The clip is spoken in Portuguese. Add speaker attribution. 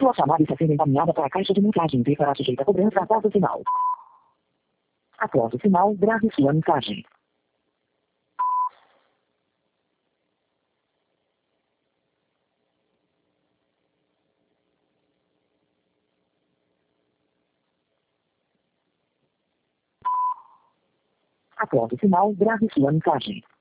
Speaker 1: Sua chamada está sendo encaminhada para a caixa de mensagem e será sujeita a cobrança após o sinal. Após o sinal, grave sua mensagem. Após o sinal, grave sua mensagem.